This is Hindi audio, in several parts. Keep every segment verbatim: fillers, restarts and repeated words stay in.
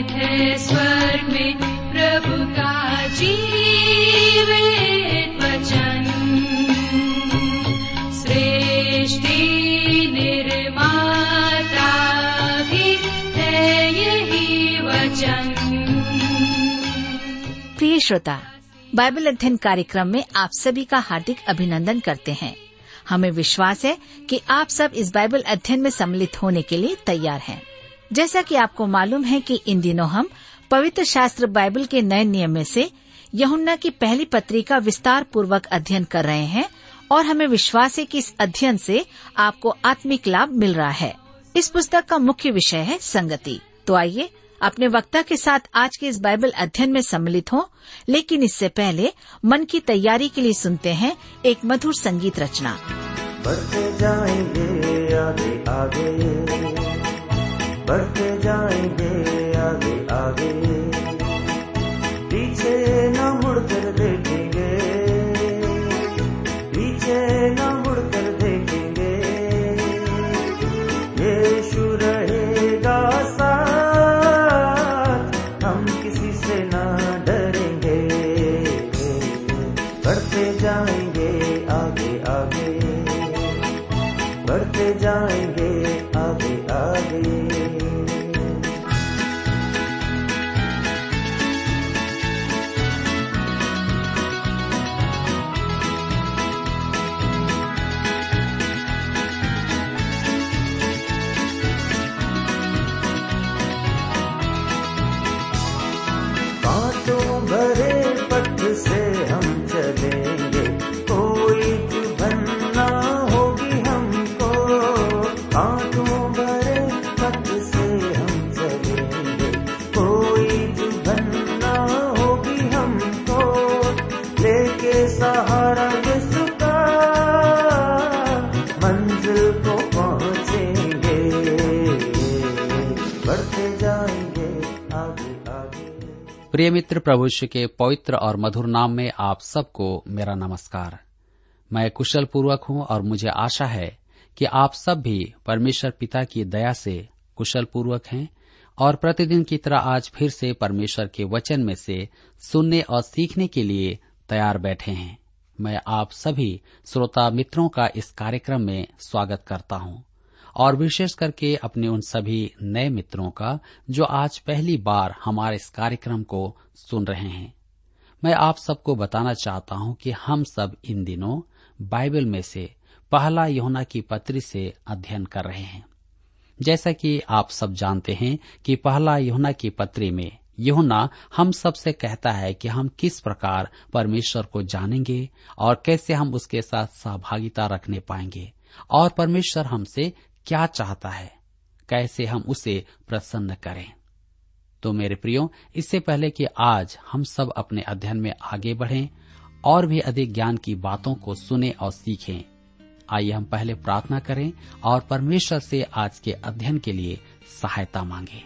है स्वर्ग में प्रभु का जीवित वचन। सृष्टि निर्माता भी है यही वचन। प्रिय श्रोता, बाइबल अध्ययन कार्यक्रम में आप सभी का हार्दिक अभिनंदन करते हैं। हमें विश्वास है कि आप सब इस बाइबल अध्ययन में सम्मिलित होने के लिए तैयार हैं। जैसा कि आपको मालूम है कि इन दिनों हम पवित्र शास्त्र बाइबल के नए नियम में से यूहन्ना की पहली पत्री का विस्तार पूर्वक अध्ययन कर रहे हैं और हमें विश्वास है कि इस अध्ययन से आपको आत्मिक लाभ मिल रहा है। इस पुस्तक का मुख्य विषय है संगति। तो आइए अपने वक्ता के साथ आज के इस बाइबल अध्ययन में सम्मिलित हों, लेकिन इससे पहले मन की तैयारी के लिए सुनते हैं एक मधुर संगीत रचना। बढ़ते जाएंगे आगे आगे, बढ़ते जाएंगे आगे आगे, पीछे न मुड़कर देखेंगे, पीछे न मुड़कर देखेंगे, यीशु रहेगा साथ, हम किसी से न डरेंगे। बढ़ते जाएंगे आगे आगे, बढ़ते जाएंगे आगे आगे। कांटों भरे पथ से हम चलेंगे, कोई चुभन ना होगी हमको। कांटों भरे पथ से हम चलेंगे, कोई चुभन ना होगी हमको। लेके सहारा यीशु का, मंजिल को पहुँचेंगे। बढ़ते जाएंगे आगे आगे। प्रिय मित्र, प्रभु यीशु के पवित्र और मधुर नाम में आप सबको मेरा नमस्कार। मैं कुशल पूर्वक हूँ और मुझे आशा है कि आप सब भी परमेश्वर पिता की दया से कुशल पूर्वक हैं और प्रतिदिन की तरह आज फिर से परमेश्वर के वचन में से सुनने और सीखने के लिए तैयार बैठे हैं। मैं आप सभी श्रोता मित्रों का इस कार्यक्रम में स्वागत करता हूँ और विशेष करके अपने उन सभी नए मित्रों का जो आज पहली बार हमारे इस कार्यक्रम को सुन रहे हैं। मैं आप सबको बताना चाहता हूं कि हम सब इन दिनों बाइबल में से पहला यूहन्ना की पत्री से अध्ययन कर रहे हैं। जैसा कि आप सब जानते हैं कि पहला यूहन्ना की पत्री में यूहन्ना हम सब से कहता है कि हम किस प्रकार परमेश्वर को जानेंगे और कैसे हम उसके साथ सहभागिता रखने पाएंगे और परमेश्वर हमसे क्या चाहता है, कैसे हम उसे प्रसन्न करें। तो मेरे प्रियो, इससे पहले कि आज हम सब अपने अध्ययन में आगे बढ़ें और भी अधिक ज्ञान की बातों को सुने और सीखें, आइए हम पहले प्रार्थना करें और परमेश्वर से आज के अध्ययन के लिए सहायता मांगें।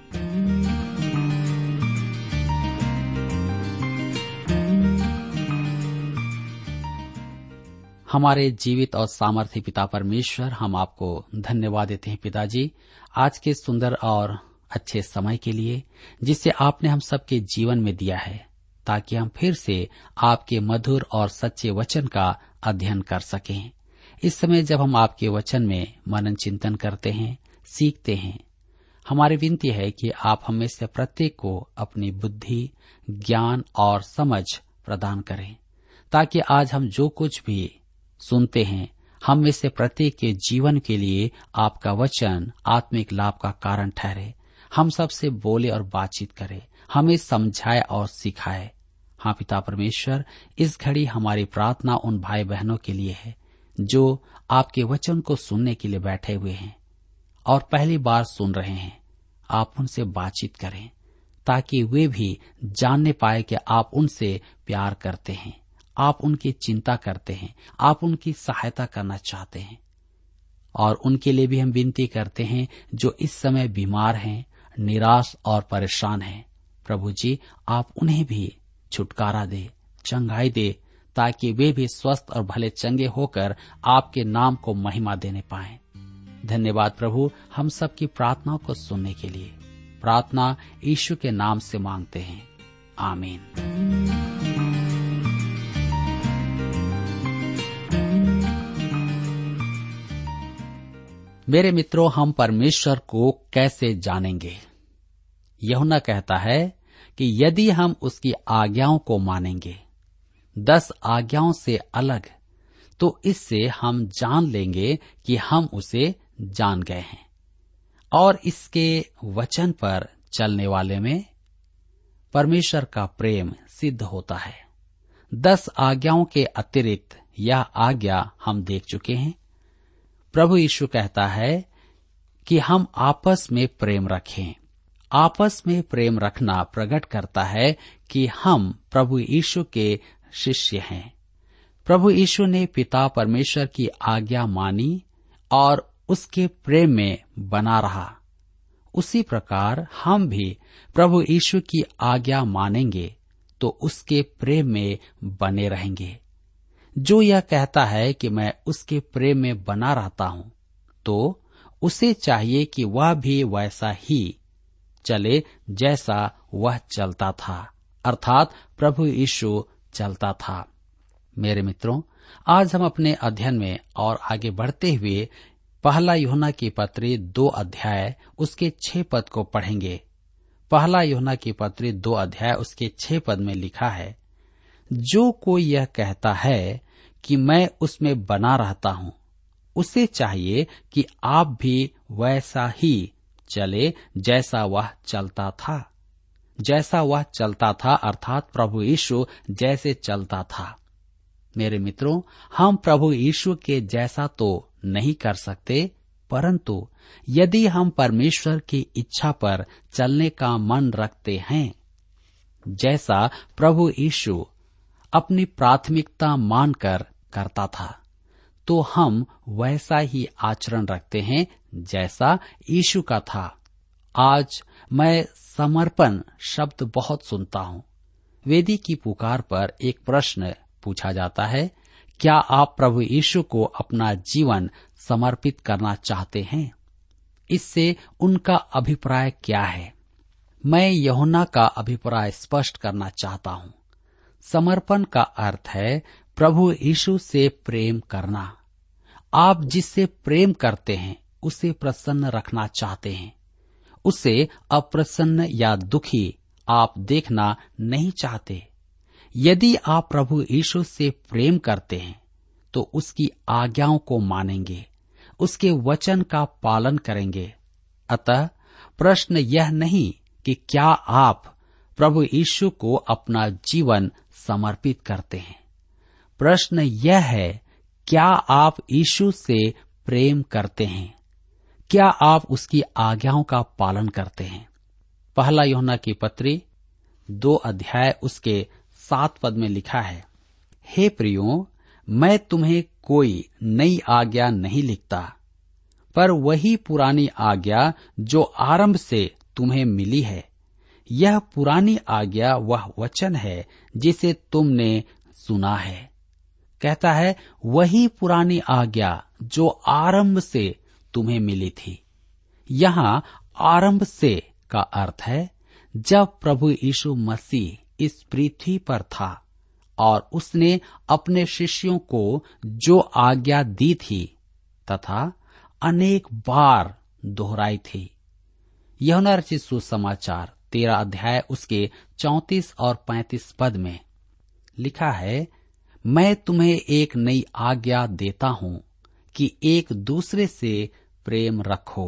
हमारे जीवित और सामर्थ्य पिता परमेश्वर, हम आपको धन्यवाद देते हैं पिताजी, आज के सुंदर और अच्छे समय के लिए जिसे आपने हम सबके जीवन में दिया है, ताकि हम फिर से आपके मधुर और सच्चे वचन का अध्ययन कर सकें। इस समय जब हम आपके वचन में मनन चिंतन करते हैं, सीखते हैं, हमारी विनती है कि आप हमें से प्रत्येक को अपनी बुद्धि, ज्ञान और समझ प्रदान करें, ताकि आज हम जो कुछ भी सुनते हैं, हम में से प्रत्येक के जीवन के लिए आपका वचन आत्मिक लाभ का कारण ठहरे। हम सबसे बोले और बातचीत करे, हमें समझाए और सिखाए। हाँ पिता परमेश्वर, इस घड़ी हमारी प्रार्थना उन भाई बहनों के लिए है जो आपके वचन को सुनने के लिए बैठे हुए हैं और पहली बार सुन रहे हैं। आप उनसे बातचीत करें ताकि वे भी जानने पाए कि आप उनसे प्यार करते हैं, आप उनकी चिंता करते हैं, आप उनकी सहायता करना चाहते हैं। और उनके लिए भी हम विनती करते हैं जो इस समय बीमार हैं, निराश और परेशान हैं। प्रभु जी, आप उन्हें भी छुटकारा दे, चंगाई दे, ताकि वे भी स्वस्थ और भले चंगे होकर आपके नाम को महिमा देने पाएं। धन्यवाद प्रभु, हम सबकी प्रार्थनाओं को सुनने के लिए। प्रार्थना यीशु के नाम से मांगते हैं, आमीन। मेरे मित्रों, हम परमेश्वर को कैसे जानेंगे? यूहन्ना कहता है कि यदि हम उसकी आज्ञाओं को मानेंगे, दस आज्ञाओं से अलग, तो इससे हम जान लेंगे कि हम उसे जान गए हैं और इसके वचन पर चलने वाले में परमेश्वर का प्रेम सिद्ध होता है। दस आज्ञाओं के अतिरिक्त यह आज्ञा हम देख चुके हैं। प्रभु यीशु कहता है कि हम आपस में प्रेम रखें। आपस में प्रेम रखना प्रकट करता है कि हम प्रभु यीशु के शिष्य हैं। प्रभु यीशु ने पिता परमेश्वर की आज्ञा मानी और उसके प्रेम में बना रहा। उसी प्रकार हम भी प्रभु यीशु की आज्ञा मानेंगे तो उसके प्रेम में बने रहेंगे। जो यह कहता है कि मैं उसके प्रेम में बना रहता हूं, तो उसे चाहिए कि वह भी वैसा ही चले जैसा वह चलता था, अर्थात प्रभु यीशु चलता था। मेरे मित्रों, आज हम अपने अध्ययन में और आगे बढ़ते हुए पहला यूहन्ना की पत्री दो अध्याय उसके छह पद को पढ़ेंगे। पहला यूहन्ना की पत्री दो अध्याय उसके छह पद में लिखा है, जो कोई यह कहता है कि मैं उसमें बना रहता हूं, उसे चाहिए कि आप भी वैसा ही चले जैसा वह चलता था। जैसा वह चलता था अर्थात प्रभु यीशु जैसे चलता था। मेरे मित्रों, हम प्रभु यीशु के जैसा तो नहीं कर सकते, परंतु यदि हम परमेश्वर की इच्छा पर चलने का मन रखते हैं, जैसा प्रभु यीशु अपनी प्राथमिकता मानकर करता था, तो हम वैसा ही आचरण रखते हैं जैसा यीशु का था। आज मैं समर्पण शब्द बहुत सुनता हूँ। वेदी की पुकार पर एक प्रश्न पूछा जाता है, क्या आप प्रभु यीशु को अपना जीवन समर्पित करना चाहते हैं? इससे उनका अभिप्राय क्या है? मैं यूहन्ना का अभिप्राय स्पष्ट करना चाहता हूँ। समर्पण का अर्थ है प्रभु यीशु से प्रेम करना। आप जिससे प्रेम करते हैं उसे प्रसन्न रखना चाहते हैं। उसे अप्रसन्न या दुखी आप देखना नहीं चाहते। यदि आप प्रभु यीशु से प्रेम करते हैं तो उसकी आज्ञाओं को मानेंगे, उसके वचन का पालन करेंगे। अतः प्रश्न यह नहीं कि क्या आप प्रभु यीशु को अपना जीवन समर्पित करते हैं। प्रश्न यह है, क्या आप यीशु से प्रेम करते हैं? क्या आप उसकी आज्ञाओं का पालन करते हैं? पहला यूहन्ना की पत्री दो अध्याय उसके सात पद में लिखा है, हे प्रियो, मैं तुम्हें कोई नई आज्ञा नहीं लिखता, पर वही पुरानी आज्ञा जो आरंभ से तुम्हें मिली है। यह पुरानी आज्ञा वह वचन है जिसे तुमने सुना है। कहता है, वही पुरानी आज्ञा जो आरंभ से तुम्हें मिली थी। यहाँ आरंभ से का अर्थ है जब प्रभु यीशु मसीह इस पृथ्वी पर था और उसने अपने शिष्यों को जो आज्ञा दी थी तथा अनेक बार दोहराई थी। यूहन्ना रचित सुसमाचार तेरह अध्याय उसके चौंतीस और पैंतीस पद में लिखा है, मैं तुम्हें एक नई आज्ञा देता हूं कि एक दूसरे से प्रेम रखो।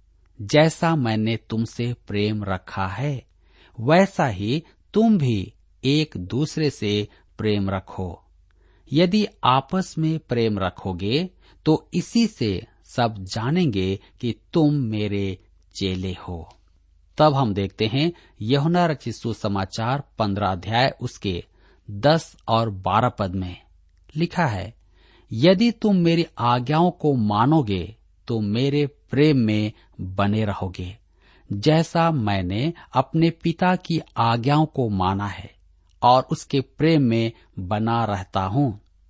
जैसा मैंने तुमसे प्रेम रखा है, वैसा ही तुम भी एक दूसरे से प्रेम रखो। यदि आपस में प्रेम रखोगे तो इसी से सब जानेंगे कि तुम मेरे चेले हो। तब हम देखते हैं यूहन्ना रचित सुसमाचार पंद्रह अध्याय उसके दस और बारह पद में लिखा है, यदि तुम मेरी आज्ञाओं को मानोगे तो मेरे प्रेम में बने रहोगे, जैसा मैंने अपने पिता की आज्ञाओं को माना है और उसके प्रेम में बना रहता हूं।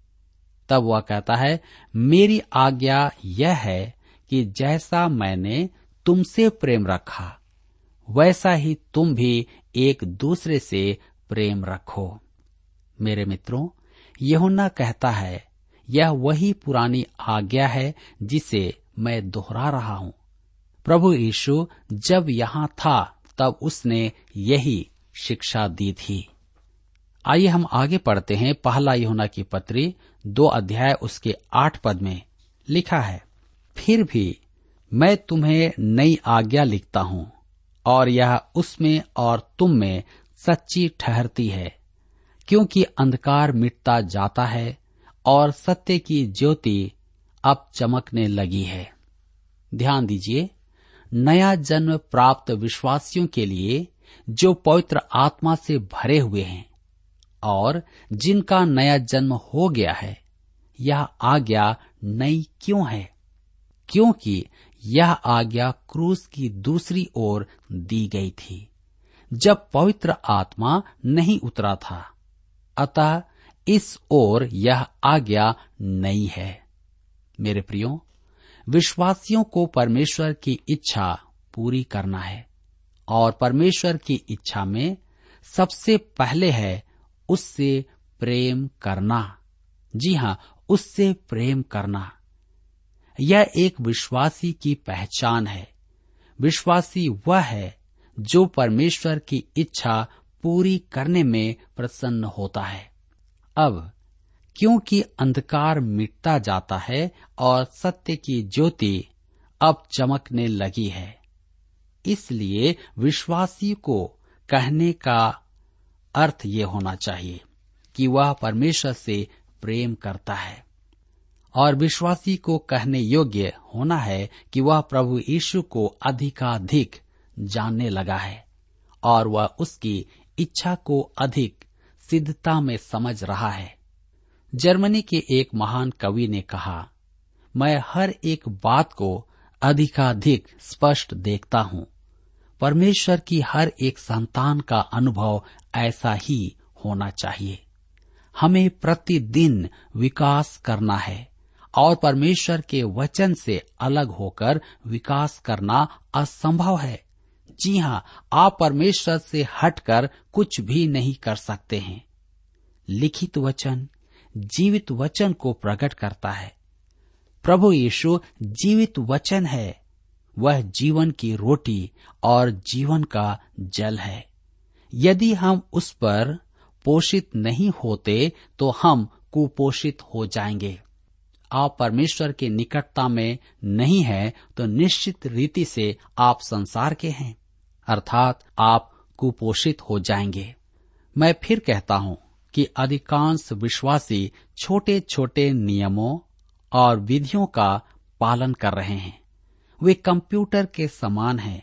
तब वह कहता है, मेरी आज्ञा यह है कि जैसा मैंने तुमसे प्रेम रखा वैसा ही तुम भी एक दूसरे से प्रेम रखो। मेरे मित्रों, यूहन्ना कहता है, यह वही पुरानी आज्ञा है जिसे मैं दोहरा रहा हूं। प्रभु यीशु जब यहाँ था तब उसने यही शिक्षा दी थी। आइए हम आगे पढ़ते हैं। पहला यूहन्ना की पत्री दो अध्याय उसके आठ पद में लिखा है, फिर भी मैं तुम्हें नई आज्ञा लिखता हूं और यह उसमें और तुम में सच्ची ठहरती है, क्योंकि अंधकार मिटता जाता है और सत्य की ज्योति अब चमकने लगी है। ध्यान दीजिए, नया जन्म प्राप्त विश्वासियों के लिए जो पवित्र आत्मा से भरे हुए हैं और जिनका नया जन्म हो गया है, यह आज्ञा नई क्यों है? क्योंकि यह आज्ञा क्रूस की दूसरी ओर दी गई थी, जब पवित्र आत्मा नहीं उतरा था। अतः इस ओर यह आज्ञा नई है। मेरे प्रियो, विश्वासियों को परमेश्वर की इच्छा पूरी करना है और परमेश्वर की इच्छा में सबसे पहले है उससे प्रेम करना। जी हाँ, उससे प्रेम करना। यह एक विश्वासी की पहचान है। विश्वासी वह है जो परमेश्वर की इच्छा पूरी करने में प्रसन्न होता है। अब क्योंकि अंधकार मिटता जाता है और सत्य की ज्योति अब चमकने लगी है, इसलिए विश्वासी को कहने का अर्थ ये होना चाहिए कि वह परमेश्वर से प्रेम करता है, और विश्वासी को कहने योग्य होना है कि वह प्रभु यीशु को अधिकाधिक जानने लगा है और वह उसकी इच्छा को अधिक सिद्धता में समझ रहा है। जर्मनी के एक महान कवि ने कहा, मैं हर एक बात को अधिकाधिक स्पष्ट देखता हूँ। परमेश्वर की हर एक संतान का अनुभव ऐसा ही होना चाहिए। हमें प्रतिदिन विकास करना है और परमेश्वर के वचन से अलग होकर विकास करना असंभव है। जी हाँ, आप परमेश्वर से हटकर कुछ भी नहीं कर सकते हैं। लिखित वचन जीवित वचन को प्रकट करता है। प्रभु यीशु जीवित वचन है। वह जीवन की रोटी और जीवन का जल है। यदि हम उस पर पोषित नहीं होते तो हम कुपोषित हो जाएंगे। आप परमेश्वर के निकटता में नहीं हैं तो निश्चित रीति से आप संसार के हैं, अर्थात आप कुपोषित हो जाएंगे। मैं फिर कहता हूं कि अधिकांश विश्वासी छोटे छोटे नियमों और विधियों का पालन कर रहे हैं। वे कंप्यूटर के समान हैं।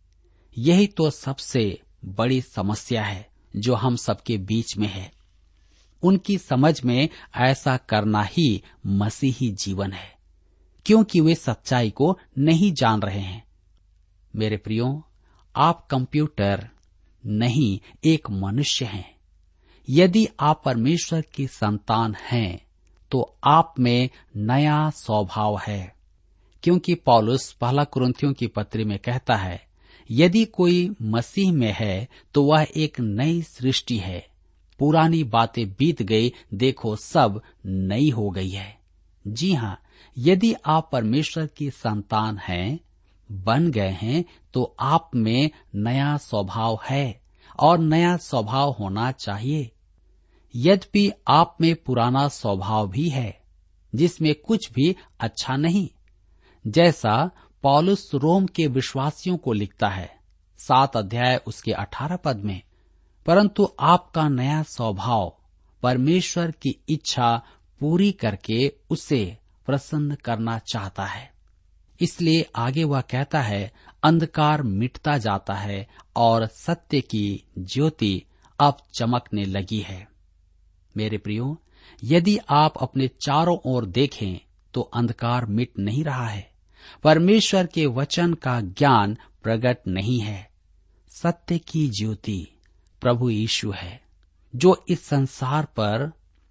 यही तो सबसे बड़ी समस्या है जो हम सबके बीच में है। उनकी समझ में ऐसा करना ही मसीही जीवन है, क्योंकि वे सच्चाई को नहीं जान रहे हैं। मेरे प्रियो, आप कंप्यूटर नहीं, एक मनुष्य हैं। यदि आप परमेश्वर की संतान हैं तो आप में नया स्वभाव है, क्योंकि पौलुस पहला कुरिन्थियों की पत्री में कहता है, यदि कोई मसीह में है तो वह एक नई सृष्टि है, पुरानी बातें बीत गई, देखो सब नई हो गई है। जी हाँ, यदि आप परमेश्वर की संतान हैं, बन गए हैं, तो आप में नया स्वभाव है और नया स्वभाव होना चाहिए। यद्यपि आप में पुराना स्वभाव भी है जिसमें कुछ भी अच्छा नहीं, जैसा पौलुस रोम के विश्वासियों को लिखता है सात अध्याय उसके अठारह पद में, परंतु आपका नया स्वभाव परमेश्वर की इच्छा पूरी करके उसे प्रसन्न करना चाहता है। इसलिए आगे वह कहता है, अंधकार मिटता जाता है और सत्य की ज्योति अब चमकने लगी है। मेरे प्रियो, यदि आप अपने चारों ओर देखें तो अंधकार मिट नहीं रहा है। परमेश्वर के वचन का ज्ञान प्रकट नहीं है। सत्य की ज्योति प्रभु यीशु है, जो इस संसार पर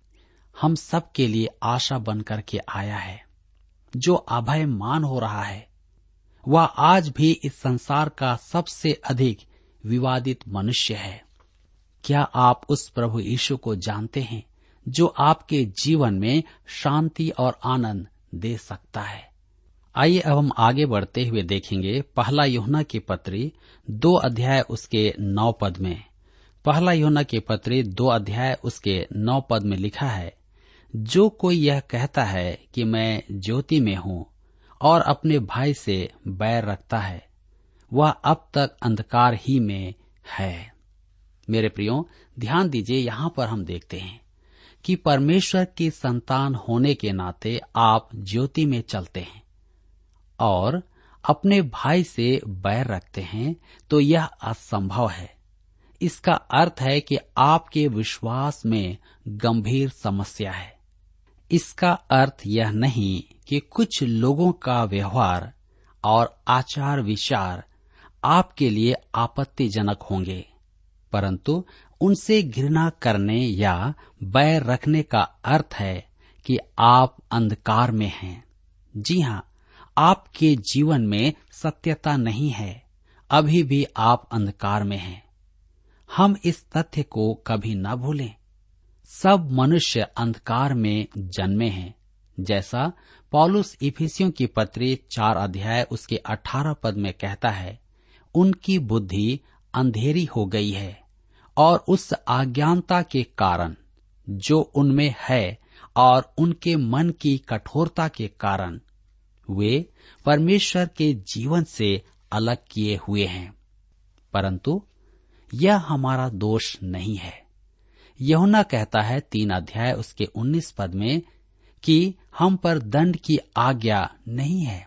हम सब के लिए आशा बन करके आया है, जो अभयमान हो रहा है। वह आज भी इस संसार का सबसे अधिक विवादित मनुष्य है। क्या आप उस प्रभु यीशु को जानते हैं जो आपके जीवन में शांति और आनंद दे सकता है? आइए अब हम आगे बढ़ते हुए देखेंगे पहला यूहन्ना की पत्री दो अध्याय उसके नौ पद में। पहला यूहन्ना की पत्री दो अध्याय उसके नौ पद में लिखा है, जो कोई यह कहता है कि मैं ज्योति में हूँ और अपने भाई से बैर रखता है, वह अब तक अंधकार ही में है। मेरे प्रियो, ध्यान दीजिए, यहाँ पर हम देखते हैं कि परमेश्वर की संतान होने के नाते आप ज्योति में चलते हैं और अपने भाई से बैर रखते हैं, तो यह असंभव है। इसका अर्थ है कि आपके विश्वास में गंभीर समस्या है। इसका अर्थ यह नहीं कि कुछ लोगों का व्यवहार और आचार विचार आपके लिए आपत्तिजनक होंगे, परंतु उनसे घृणा करने या बैर रखने का अर्थ है कि आप अंधकार में हैं। जी हाँ, आपके जीवन में सत्यता नहीं है, अभी भी आप अंधकार में हैं। हम इस तथ्य को कभी न भूलें। सब मनुष्य अंधकार में जन्मे हैं, जैसा पौलुस इफिसियों की पत्री चार अध्याय उसके अठारह पद में कहता है, उनकी बुद्धि अंधेरी हो गई है और उस अज्ञानता के कारण जो उनमें है और उनके मन की कठोरता के कारण वे परमेश्वर के जीवन से अलग किए हुए हैं। परंतु यह हमारा दोष नहीं है। यूहन्ना कहता है तीन अध्याय उसके उन्नीस पद में कि हम पर दंड की आज्ञा नहीं है,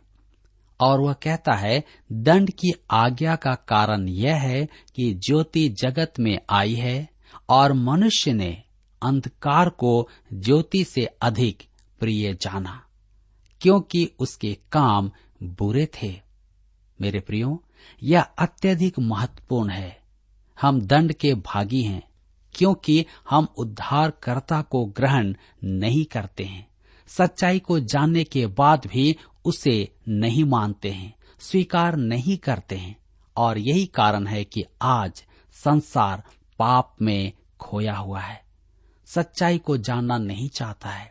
और वह कहता है दंड की आज्ञा का कारण यह है कि ज्योति जगत में आई है और मनुष्य ने अंधकार को ज्योति से अधिक प्रिय जाना, क्योंकि उसके काम बुरे थे। मेरे प्रियो, यह अत्यधिक महत्वपूर्ण है। हम दंड के भागी हैं क्योंकि हम उद्धारकर्ता को ग्रहण नहीं करते हैं। सच्चाई को जानने के बाद भी उसे नहीं मानते हैं, स्वीकार नहीं करते हैं, और यही कारण है कि आज संसार पाप में खोया हुआ है, सच्चाई को जानना नहीं चाहता है।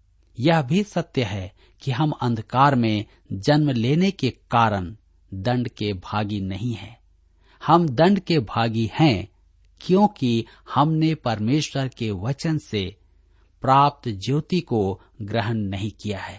यह भी सत्य है कि हम अंधकार में जन्म लेने के कारण दंड के भागी नहीं हैं। हम दंड के भागी हैं क्योंकि हमने परमेश्वर के वचन से प्राप्त ज्योति को ग्रहण नहीं किया है।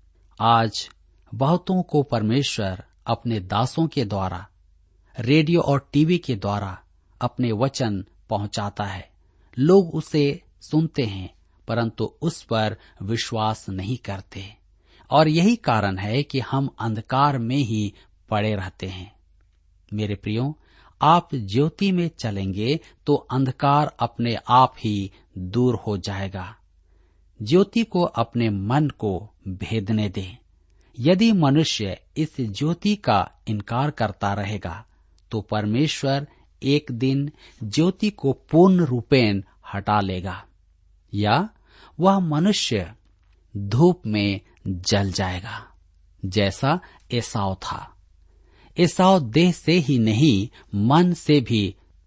आज बहुतों को परमेश्वर अपने दासों के द्वारा, रेडियो और टीवी के द्वारा अपने वचन पहुंचाता है। लोग उसे सुनते हैं परंतु उस पर विश्वास नहीं करते, और यही कारण है कि हम अंधकार में ही पड़े रहते हैं। मेरे प्रियो, आप ज्योति में चलेंगे तो अंधकार अपने आप ही दूर हो जाएगा। ज्योति को अपने मन को भेदने दें। यदि मनुष्य इस ज्योति का इनकार करता रहेगा तो परमेश्वर एक दिन ज्योति को पूर्ण रूपेण हटा लेगा, या वह मनुष्य धूप में जल जाएगा, जैसा एसाव था। एसाव देह से ही नहीं मन से भी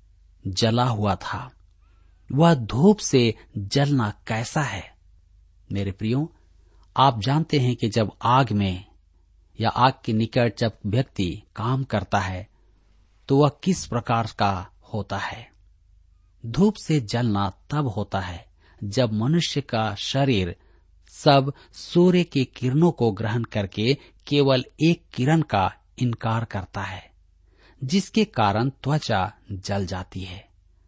जला हुआ था। वह धूप से जलना कैसा है? मेरे प्रियो, आप जानते हैं कि जब आग में या आग के निकट जब व्यक्ति काम करता है तो वह किस प्रकार का होता है। धूप से जलना तब होता है जब मनुष्य का शरीर सब सूर्य की किरणों को ग्रहण करके केवल एक किरण का इनकार करता है, जिसके कारण त्वचा जल जाती है।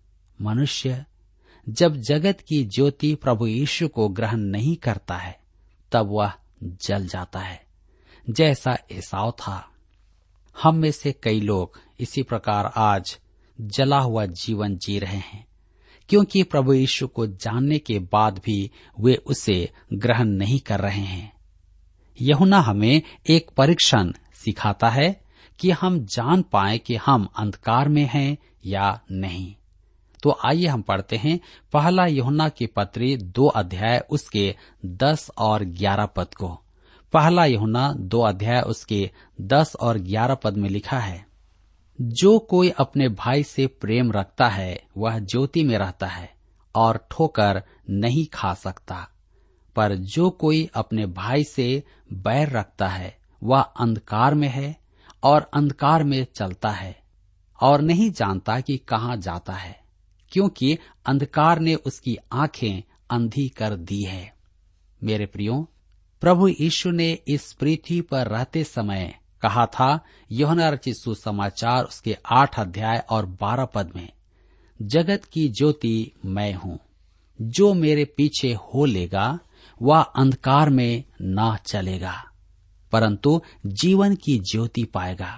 मनुष्य जब जगत की ज्योति प्रभु यीशु को ग्रहण नहीं करता है तब वह जल जाता है, जैसा एसाव था। हम में से कई लोग इसी प्रकार आज जला हुआ जीवन जी रहे हैं, क्योंकि प्रभु यीशु को जानने के बाद भी वे उसे ग्रहण नहीं कर रहे हैं। यूहन्ना हमें एक परीक्षण सिखाता है कि हम जान पाए कि हम अंधकार में हैं या नहीं। तो आइए हम पढ़ते हैं पहला यूहन्ना की पत्री दो अध्याय उसके दस और ग्यारह पद को। पहला यूहन्ना दो अध्याय उसके दस और ग्यारह पद में लिखा है, जो कोई अपने भाई से प्रेम रखता है वह ज्योति में रहता है और ठोकर नहीं खा सकता, पर जो कोई अपने भाई से बैर रखता है वह अंधकार में है और अंधकार में चलता है और नहीं जानता कि कहाँ जाता है, क्योंकि अंधकार ने उसकी आंखें अंधी कर दी है। मेरे प्रियो, प्रभु यीशु ने इस पृथ्वी पर रहते समय कहा था, यूहन्ना रचित सुसमाचार उसके आठ अध्याय और बारह पद में, जगत की ज्योति मैं हूँ, जो मेरे पीछे हो लेगा वह अंधकार में न चलेगा परंतु जीवन की ज्योति पाएगा।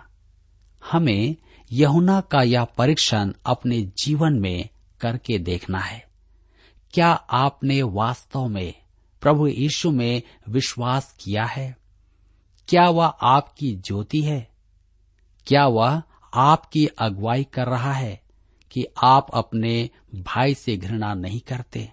हमें यूहन्ना का यह परीक्षण अपने जीवन में करके देखना है। क्या आपने वास्तव में प्रभु यीशु में विश्वास किया है? क्या वह आपकी ज्योति है? क्या वह आपकी अगुवाई कर रहा है कि आप अपने भाई से घृणा नहीं करते?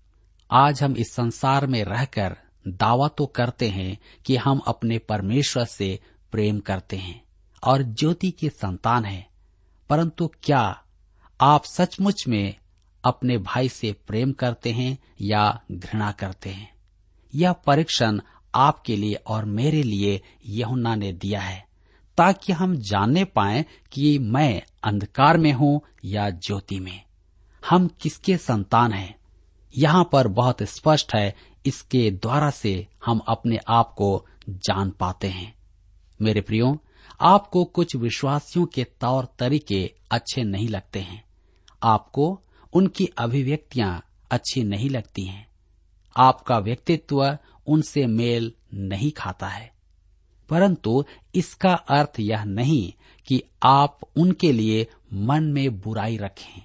आज हम इस संसार में रहकर दावा तो करते हैं कि हम अपने परमेश्वर से प्रेम करते हैं और ज्योति के संतान हैं, परंतु क्या आप सचमुच में अपने भाई से प्रेम करते हैं या घृणा करते हैं? यह परीक्षण आपके लिए और मेरे लिए यूहन्ना ने दिया है, ताकि हम जानने पाएं कि मैं अंधकार में हूं या ज्योति में। हम किसके संतान हैं? यहाँ पर बहुत स्पष्ट है, इसके द्वारा से हम अपने आप को जान पाते हैं। मेरे प्रियो, आपको कुछ विश्वासियों के तौर तरीके अच्छे नहीं लगते हैं, आपको उनकी अभिव्यक्तियां अच्छी नहीं लगती हैं, आपका व्यक्तित्व उनसे मेल नहीं खाता है, परंतु इसका अर्थ यह नहीं कि आप उनके लिए मन में बुराई रखें,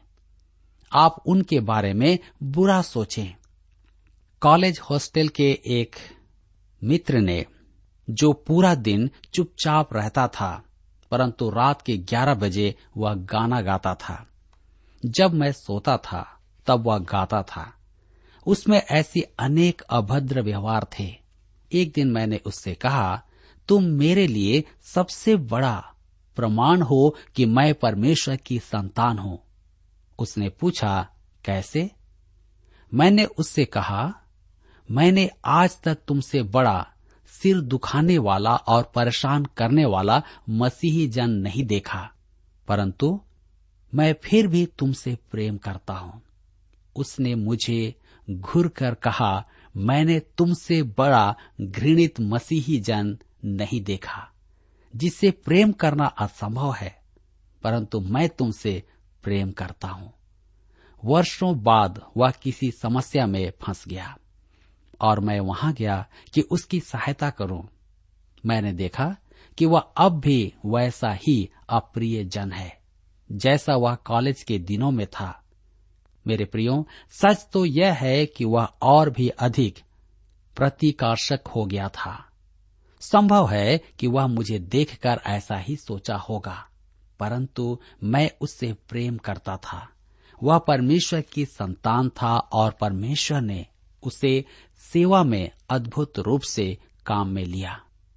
आप उनके बारे में बुरा सोचें। कॉलेज हॉस्टल के एक मित्र ने, जो पूरा दिन चुपचाप रहता था, परंतु रात के ग्यारह बजे वह गाना गाता था। जब मैं सोता था तब वह गाता था। उसमें ऐसी अनेक अभद्र व्यवहार थे। एक दिन मैंने उससे कहा, तुम मेरे लिए सबसे बड़ा प्रमाण हो कि मैं परमेश्वर की संतान हूं। उसने पूछा, कैसे? मैंने उससे कहा, मैंने आज तक तुमसे बड़ा सिर दुखाने वाला और परेशान करने वाला मसीही जन नहीं देखा, परंतु मैं फिर भी तुमसे प्रेम करता हूं। उसने मुझे घूर कर कहा, मैंने तुमसे बड़ा घृणित मसीही जन नहीं देखा, जिससे प्रेम करना असंभव है, परंतु मैं तुमसे प्रेम करता हूं। वर्षों बाद वह किसी समस्या में फंस गया और मैं वहां गया कि उसकी सहायता करूं। मैंने देखा कि वह अब भी वैसा ही अप्रिय जन है जैसा वह कॉलेज के दिनों में था। मेरे प्रियो, सच तो यह है कि वह और भी अधिक प्रतिकर्षक हो गया था। संभव है कि वह मुझे देखकर ऐसा ही सोचा होगा, परंतु मैं उससे प्रेम करता था। वह परमेश्वर की संतान था और परमेश्वर ने उसे सेवा में अद्भुत रूप से काम में लिया।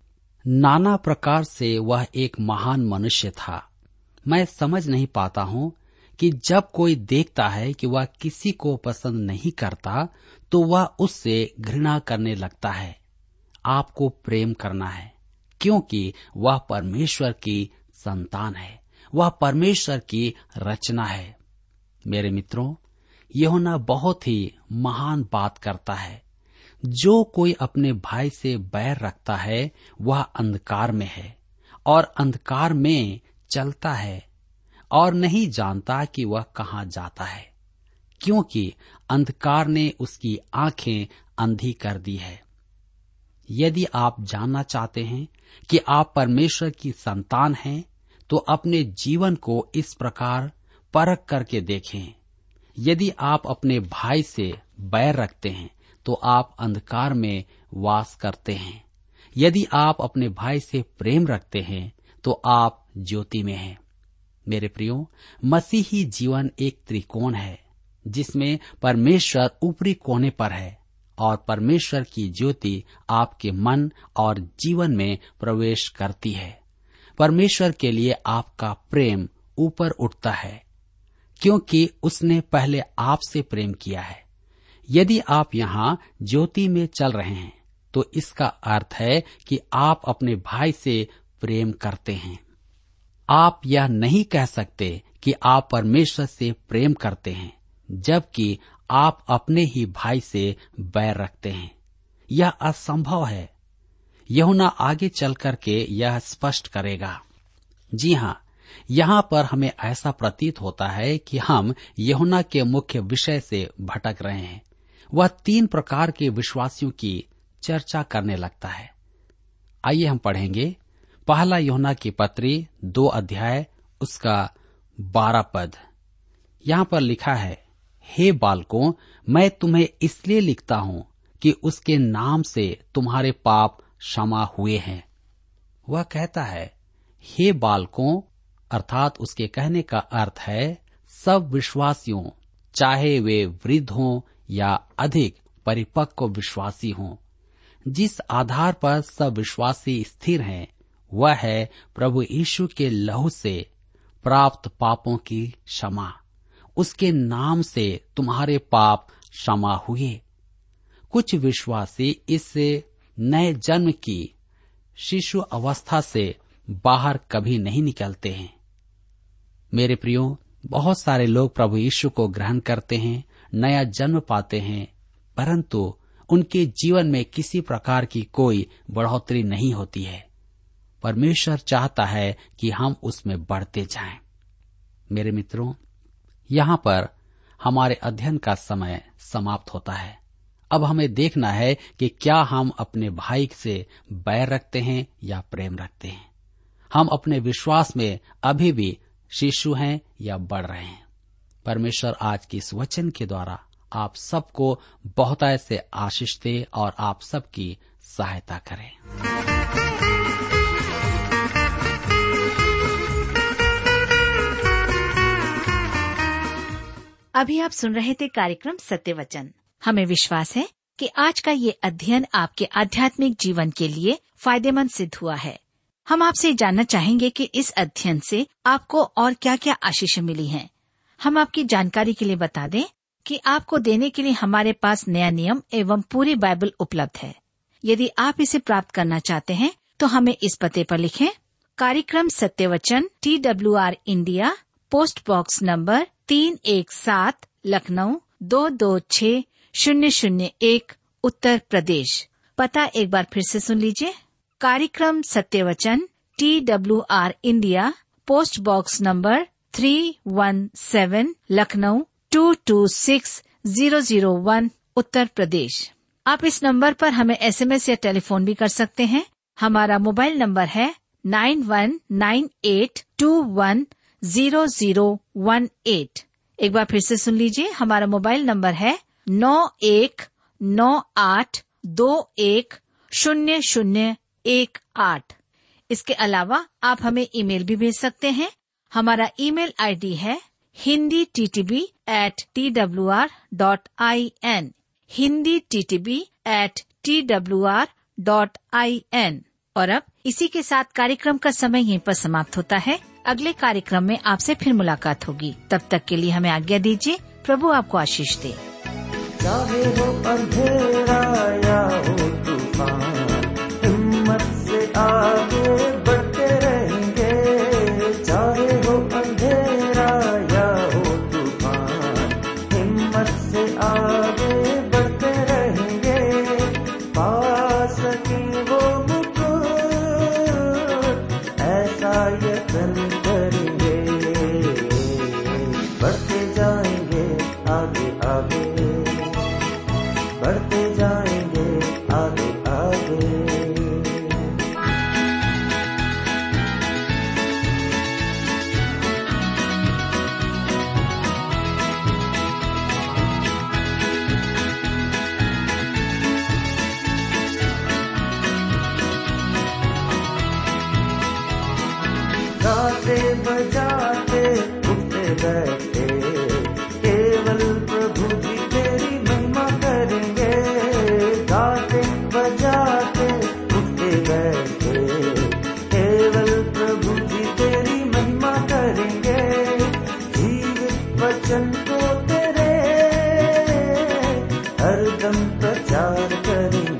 नाना प्रकार से वह एक महान मनुष्य था। मैं समझ नहीं पाता हूं कि जब कोई देखता है कि वह किसी को पसंद नहीं करता तो वह उससे घृणा करने लगता है। आपको प्रेम करना है क्योंकि वह परमेश्वर की संतान है, वह परमेश्वर की रचना है। मेरे मित्रों, यूहन्ना बहुत ही महान बात करता है। जो कोई अपने भाई से बैर रखता है वह अंधकार में है और अंधकार में चलता है और नहीं जानता कि वह कहाँ जाता है, क्योंकि अंधकार ने उसकी आंखें अंधी कर दी है। यदि आप जानना चाहते हैं कि आप परमेश्वर की संतान हैं, तो अपने जीवन को इस प्रकार परख करके देखें। यदि आप अपने भाई से बैर रखते हैं तो आप अंधकार में वास करते हैं। यदि आप अपने भाई से प्रेम रखते हैं तो आप ज्योति में हैं। मेरे प्रियो, मसीही जीवन एक त्रिकोण है जिसमें परमेश्वर ऊपरी कोने पर है और परमेश्वर की ज्योति आपके मन और जीवन में प्रवेश करती है। परमेश्वर के लिए आपका प्रेम ऊपर उठता है, क्योंकि उसने पहले आपसे प्रेम किया है। यदि आप यहाँ ज्योति में चल रहे हैं तो इसका अर्थ है कि आप अपने भाई से प्रेम करते हैं। आप यह नहीं कह सकते कि आप परमेश्वर से प्रेम करते हैं जबकि आप अपने ही भाई से बैर रखते हैं। यह असंभव है। यूहन्ना आगे चल करके यह स्पष्ट करेगा। जी हाँ, यहाँ पर हमें ऐसा प्रतीत होता है कि हम यूहन्ना के मुख्य विषय से भटक रहे हैं। वह तीन प्रकार के विश्वासियों की चर्चा करने लगता है। आइए हम पढ़ेंगे पहला यूहन्ना की पत्री दो अध्याय उसका बारह पद। यहाँ पर लिखा है, हे बालकों, मैं तुम्हें इसलिए लिखता हूँ कि उसके नाम से तुम्हारे पाप क्षमा हुए हैं। वह कहता है हे बालकों, अर्थात उसके कहने का अर्थ है सब विश्वासियों, चाहे वे वृद्ध हों या अधिक परिपक्व विश्वासी हों। जिस आधार पर सब विश्वासी स्थिर हैं वह है प्रभु यीशु के लहू से प्राप्त पापों की क्षमा। उसके नाम से तुम्हारे पाप क्षमा हुए। कुछ विश्वासी इस नए जन्म की शिशु अवस्था से बाहर कभी नहीं निकलते हैं। मेरे प्रियो, बहुत सारे लोग प्रभु यीशु को ग्रहण करते हैं, नया जन्म पाते हैं, परंतु उनके जीवन में किसी प्रकार की कोई बढ़ोतरी नहीं होती है। परमेश्वर चाहता है कि हम उसमें बढ़ते जाएं। मेरे मित्रों, यहाँ पर हमारे अध्ययन का समय समाप्त होता है। अब हमें देखना है कि क्या हम अपने भाई से बैर रखते हैं या प्रेम रखते हैं। हम अपने विश्वास में अभी भी शिशु हैं या बढ़ रहे हैं। परमेश्वर आज की इस वचन के द्वारा आप सबको बहुतायत से आशीष दे और आप सबकी सहायता करें। अभी आप सुन रहे थे कार्यक्रम सत्य वचन। हमें विश्वास है कि आज का ये अध्ययन आपके आध्यात्मिक जीवन के लिए फायदेमंद सिद्ध हुआ है। हम आपसे जानना चाहेंगे कि इस अध्ययन से आपको और क्या क्या आशीष मिली हैं। हम आपकी जानकारी के लिए बता दें कि आपको देने के लिए हमारे पास नया नियम एवं पूरी बाइबल उपलब्ध है। यदि आप इसे प्राप्त करना चाहते हैं तो हमें इस पते पर लिखें। कार्यक्रम सत्य वचन, T W R India, post box number तीन एक सात, लखनऊ दो दो छः शून्य शून्य एक, उत्तर प्रदेश। पता एक बार फिर से सुन लीजिए। कार्यक्रम सत्य वचन, T W R India, post box number three one seven, Lucknow two two six zero zero one, Uttar Pradesh. आप इस नंबर पर हमें एसएमएस या टेलीफोन भी कर सकते हैं। हमारा मोबाइल नंबर है nine one nine eight two one zero zero one eight. एक बार फिर से सुन लीजिए। हमारा मोबाइल नंबर है नौ एक नौ आठ दो एक शून्य शून्य एक आठ। इसके अलावा आप हमें ईमेल भी भेज सकते हैं। हमारा ईमेल आईडी है Hindi T T B at T W R dot I N, Hindi T T B at T W R dot I N. और अब इसी के साथ कार्यक्रम का समय यहीं पर समाप्त होता है। अगले कार्यक्रम में आपसे फिर मुलाकात होगी। तब तक के लिए हमें आज्ञा दीजिए। प्रभु आपको आशीष दे। चाहे हो अंधेरा या हो तूफान, हिम्मत से आगे बढ़ते रहेंगे। चाहे हो अंधेरा या हो तूफान, हिम्मत से आगे बढ़ते रहेंगे। पास की वो मुकुट ऐसा यत्न करेंगे, बढ़ते जाएंगे आगे आगे, बढ़ते जाएंगे आगे आगे। गाते बजाते उठते बैठते केवल प्रभु जी तेरी महिमा करेंगे। गाते बजाते उठते बैठते केवल प्रभु जी तेरी महिमा करेंगे। वचन को तेरे हरदम प्रचार करेंगे।